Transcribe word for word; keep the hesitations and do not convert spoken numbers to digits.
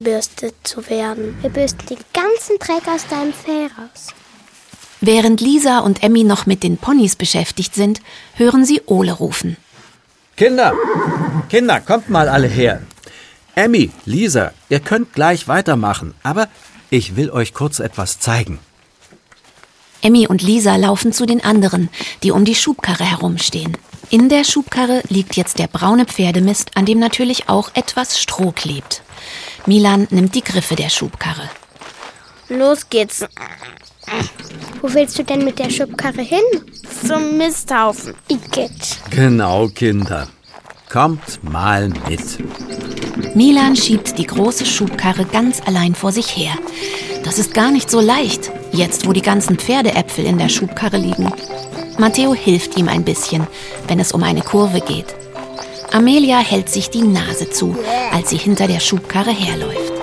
gebürstet zu werden. Wir bürsten den ganzen Dreck aus deinem Fell raus. Während Lisa und Emmy noch mit den Ponys beschäftigt sind, hören sie Ole rufen. Kinder, Kinder, kommt mal alle her. Emmy, Lisa, ihr könnt gleich weitermachen, aber ich will euch kurz etwas zeigen. Emmy und Lisa laufen zu den anderen, die um die Schubkarre herumstehen. In der Schubkarre liegt jetzt der braune Pferdemist, an dem natürlich auch etwas Stroh klebt. Milan nimmt die Griffe der Schubkarre. Los geht's. Wo willst du denn mit der Schubkarre hin? Zum Misthaufen. Igitt. Genau, Kinder. Kommt mal mit. Milan schiebt die große Schubkarre ganz allein vor sich her. Das ist gar nicht so leicht, jetzt wo die ganzen Pferdeäpfel in der Schubkarre liegen. Matteo hilft ihm ein bisschen, wenn es um eine Kurve geht. Amelia hält sich die Nase zu, als sie hinter der Schubkarre herläuft.